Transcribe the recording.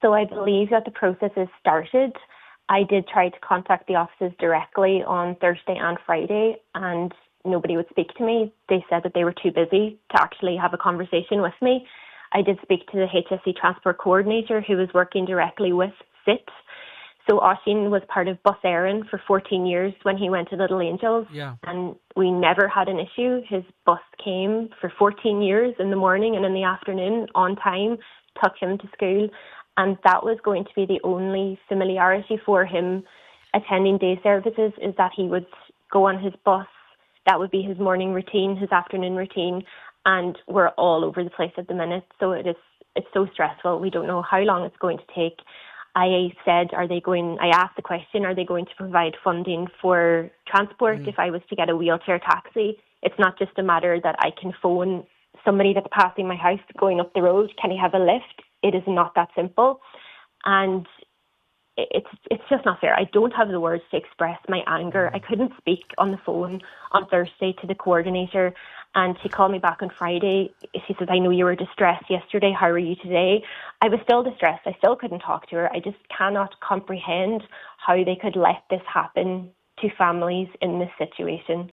So I believe that the process is started. I did try to contact the offices directly on Thursday and Friday, and nobody would speak to me. They said that they were too busy to actually have a conversation with me. I did speak to the HSE transport coordinator who was working directly with SIT. So Oisin was part of Bus Éireann for 14 years when he went to Little Angels. Yeah. And we never had an issue. His bus came for 14 years in the morning and in the afternoon on time, took him to school. And that was going to be the only familiarity for him attending day services, is that he would go on his bus. That would be his morning routine, his afternoon routine. And we're all over the place at the minute. So it's so stressful. We don't know how long it's going to take. I asked the question, are they going to provide funding for transport if I was to get a wheelchair taxi? It's not just a matter that I can phone somebody that's passing my house going up the road, can he have a lift? It is not that simple. And it's just not fair. I don't have the words to express my anger. I couldn't speak on the phone on Thursday to the coordinator, and she called me back on Friday. She said, I know you were distressed yesterday. How are you today? I was still distressed. I still couldn't talk to her. I just cannot comprehend how they could let this happen to families in this situation.